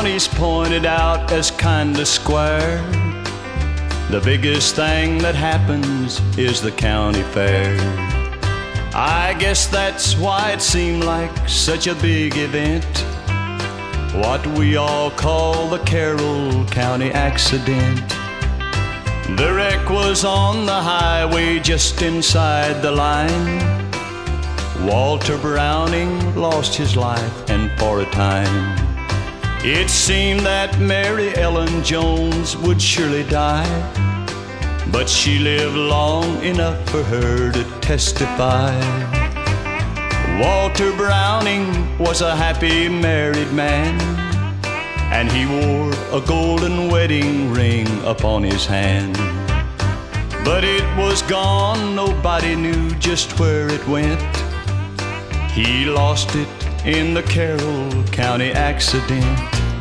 county's pointed out as kinda square. The biggest thing that happens is the county fair. I guess that's why it seemed like such a big event, what we all call the Carroll County accident. The wreck was on the highway just inside the line. Walter Browning lost his life, and for a time it seemed that Mary Ellen Jones would surely die. But she lived long enough for her to testify. Walter Browning was a happy married man, and he wore a golden wedding ring upon his hand. But it was gone, nobody knew just where it went. He lost it in the Carroll County accident.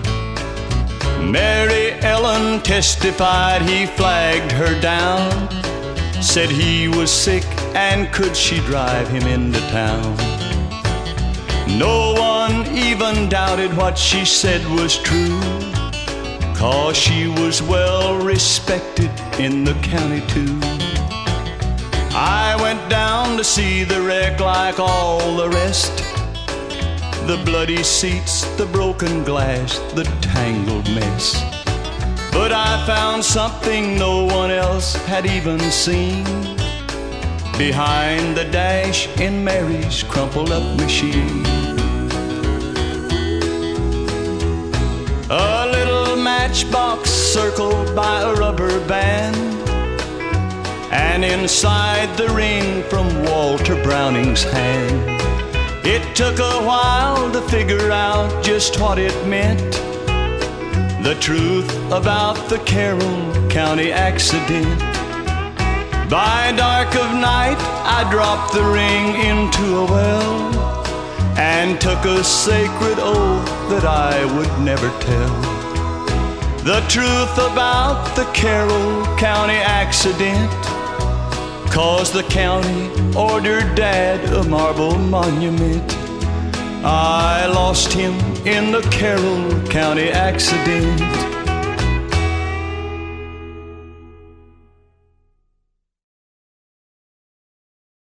Mary Ellen testified he flagged her down, said he was sick and could she drive him into town. No one even doubted what she said was true, 'cause she was well respected in the county too. I went down to see the wreck like all the rest, the bloody seats, the broken glass, the tangled mess. But I found something no one else had even seen behind the dash in Mary's crumpled up machine. A little matchbox circled by a rubber band, and inside the ring from Walter Browning's hand. It took a while to figure out just what it meant, the truth about the Carroll County accident. By dark of night I dropped the ring into a well, and took a sacred oath that I would never tell the truth about the Carroll County accident, 'cause the county ordered Dad a marble monument. I lost him in the Carroll County accident.